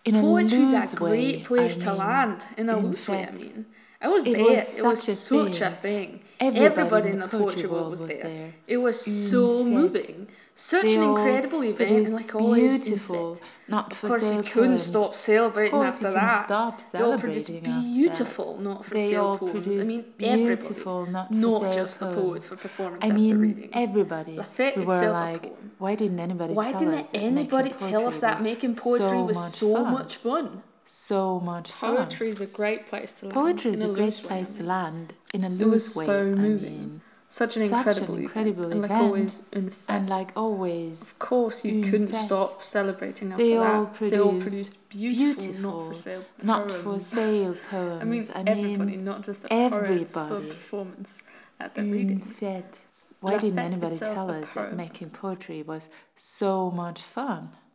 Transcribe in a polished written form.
in a Poetry's loose a great way. place to land, in a loose way, I fact, mean. I was it there. was It was such a such a thing. Everybody In the poetry world was there. there. It was In so fact, moving. Such they an all incredible event, and produced like always, beautiful, in fact, not of for course, you sale couldn't poems. stop celebrating Of course, after you can that. stop They all produced celebrating after beautiful, that. not for They sale all poems. I produced mean, beautiful, everybody, not for not sale just the poems. poets for performance I after mean, readings. everybody. La Fête We were itself a like, poem. why didn't anybody Why tell didn't us that anybody making tell us poetry that was making poetry was much so fun? much fun? So much fun. Poetry is a great place to land. Poetry is in a great loose way, place to I mean. land in a It was loose way. so moving. I mean, Such an incredible event. And like always, in fact, and like always, of course, you in couldn't fact, stop celebrating after they that. all They all produced beautiful, beautiful, not for sale poems. not for sale poems. I mean, everybody, not just the poets for everybody. performance at the In readings. fact, why La didn't Fête anybody itself tell a us that poem. making poetry was so much fun?